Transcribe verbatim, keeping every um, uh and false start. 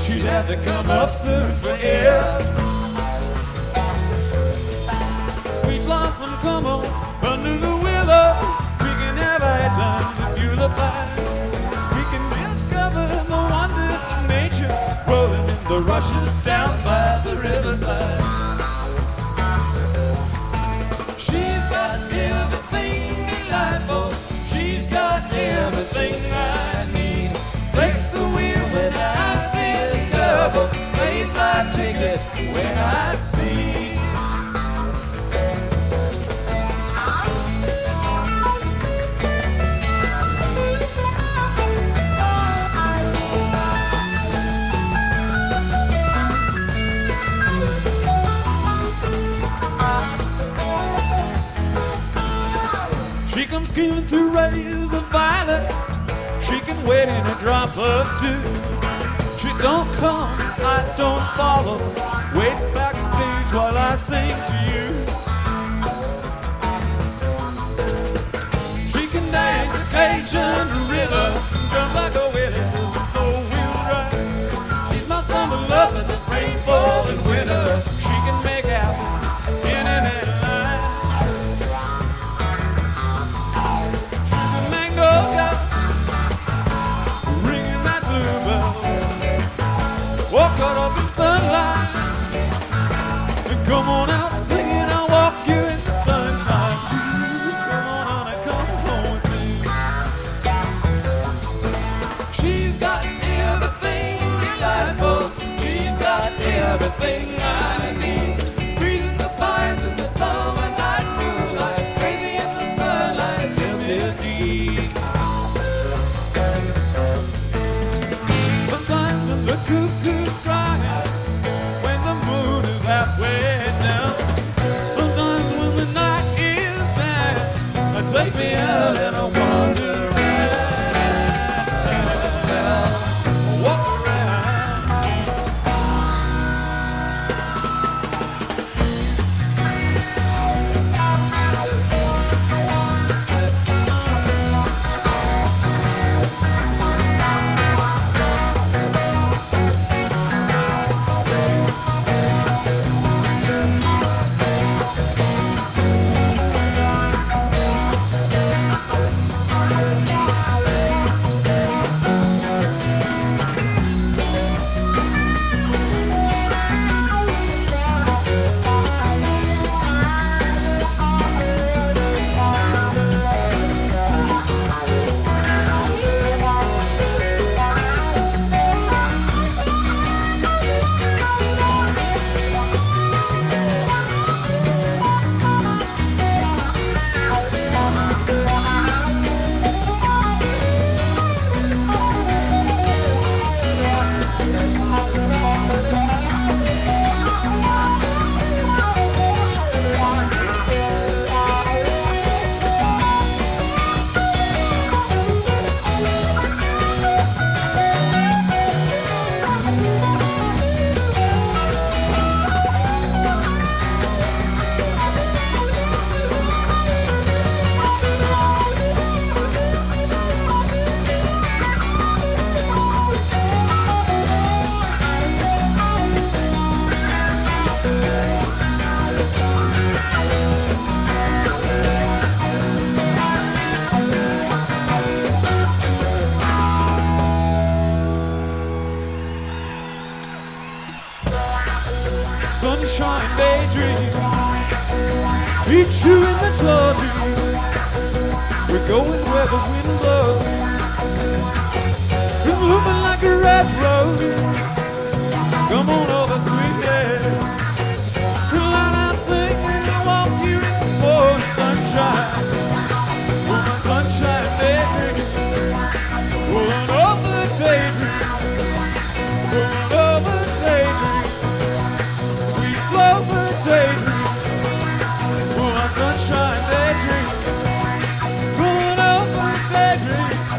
she'd have to come up soon for air. Sweet blossom, come on under the willow. We can have high times if you'll abide. We can discover the wonders of nature rolling in the rushes down by the riverside. She's got everything delightful. She's got everything I need. Breaks the wheel when I'm seeing double. Pays my ticket when I speed. She comes skimming through rays of violet. She can wait in a drop of dew. She don't come, I don't follow. Waits backstage while I sing to you. She can dance a Cajun rhythm, jump like a willy with a four-wheel drive. She's my summer lover that's rain, fall, and winter. She can make out in and out. Walk out up in sunlight and come on out singing. I'll walk you in the sunshine. Come on on and come home with me. She's got everything delightful. She's got everything I need. Breathes the pines in the summer night, moonlight, crazy in the sunlight, yes indeed. Sometimes when the cuckoo's crying, when the moon is halfway down, sometimes when the night is dying, take me out and I wander around, walk around. Sunshine daydream, meet you in the Georgia. We're going where the wind blows, it's blooming like a red rose. Come on over, sweetheart, light out singing and walk you in the morning sunshine. Oh, my sunshine daydream, rolling over daydream, rolling over daydream. Over daydream, oh my sunshine daydream, going over daydream.